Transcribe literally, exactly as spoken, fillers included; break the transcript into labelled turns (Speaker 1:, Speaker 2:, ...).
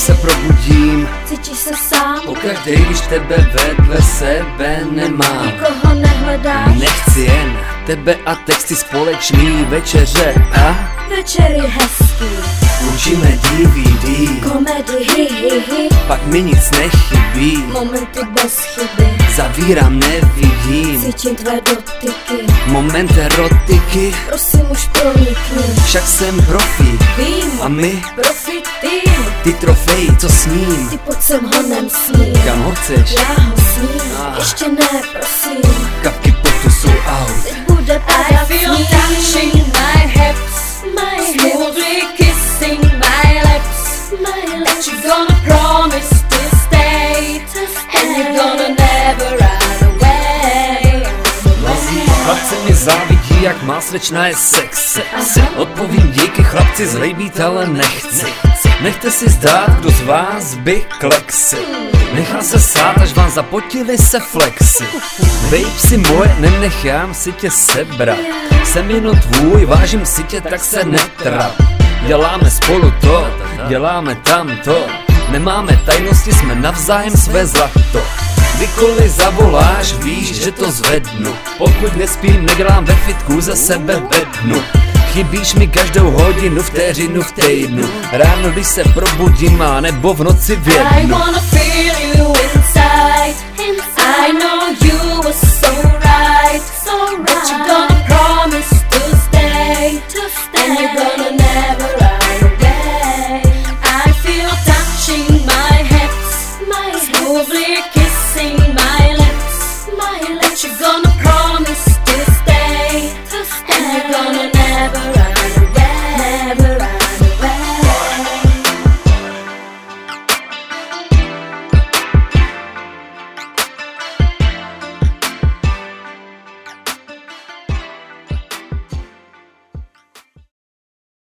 Speaker 1: se probudím,
Speaker 2: cítíš se sám,
Speaker 1: pokaždé, když tebe vedle sebe nemám.
Speaker 2: nikoho nehledáš,
Speaker 1: Nechci jen tebe a texty společný večeře a
Speaker 2: večery hezký,
Speaker 1: končíme D V D,
Speaker 2: komedy, hi, hi, hi,
Speaker 1: pak mi nic nechybí,
Speaker 2: momenty bez chyby,
Speaker 1: zavírám, nevidím,
Speaker 2: cítím tvé dotyky,
Speaker 1: moment erotiky,
Speaker 2: prosím už pronikni,
Speaker 1: však jsem profík
Speaker 2: vím,
Speaker 1: a my,
Speaker 2: profi tým,
Speaker 1: ty trofej, co s ním,
Speaker 2: ty pojď sem honem s ním,
Speaker 1: kam ho chceš,
Speaker 2: já ho sním,
Speaker 1: Ah.
Speaker 2: ještě ne, prosím,
Speaker 1: kapky potu jsou out.
Speaker 2: teď bude padat
Speaker 3: I feel
Speaker 2: sníh,
Speaker 3: touching my hips,
Speaker 2: my hips,
Speaker 3: smoothly kissing my lips.
Speaker 2: my
Speaker 3: That
Speaker 2: lips,
Speaker 3: you're gonna promise to stay, and you're gonna never run away.
Speaker 1: Chlapci mi závidí, jak má slečna je sexy. Odpovím díky chlapci, zlejbít, ale nechci. Nechte si zdát, kdo z vás by kleksy. Nechal se sát, až vám zapotili se flexy. Babe si moje, nenechám si tě sebrat. Jsem jenom tvůj, vážím si tě, tak se netrap. Děláme spolu to, děláme tamto. Nemáme tajnosti, jsme navzájem své zlato. Kdykoliv zavoláš, víš, že to zvednu. Pokud nespím, nedělám ve fitku, za sebe bednu. Chybíš mi každou hodinu, vteřinu v týdnu. Ráno, když se probudím, a nebo v noci v
Speaker 3: I
Speaker 1: jednu.
Speaker 3: wanna feel you inside. I know you were